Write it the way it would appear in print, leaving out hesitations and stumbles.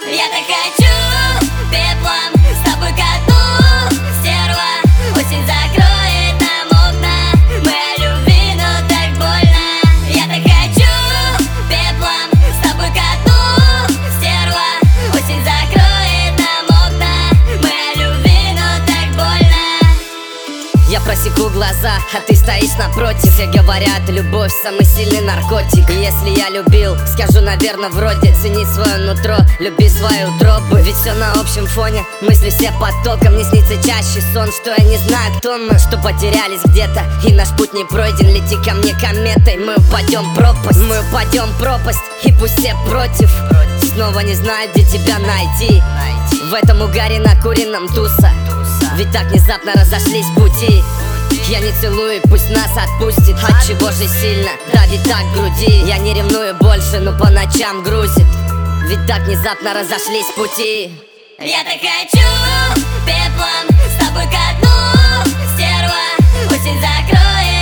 Я так хочу пеплом с тобой ко дну, стерва. Осень закроет нам окна, мы о любви, но так больно. Я так хочу пеплом с тобой ко дну, стерва. Осень закроет нам окна, мы о любви, но так больно. Я просеку глаза, а ты стоишь напротив. Все говорят, любовь самый сильный наркотик. И если я любил, скажу, наверное, вроде: цени свое нутро, люби свою утробу. Ведь все на общем фоне, мысли все потоком. Мне снится чаще сон, что я не знаю, кто мы, что потерялись где-то, и наш путь не пройден. Лети ко мне кометой, мы упадем в пропасть. Мы упадем в пропасть, и пусть все против. Снова не знаю, где тебя найти. В этом угаре накуренном туса. Ведь так внезапно разошлись пути. Я не целую, пусть нас отпустит. Отчего же сильно давит так в груди? Я не ревную больше, но по ночам грузит. Ведь так внезапно разошлись пути. Я так хочу пеплом с тобой ко дну, стерва. Осень закроет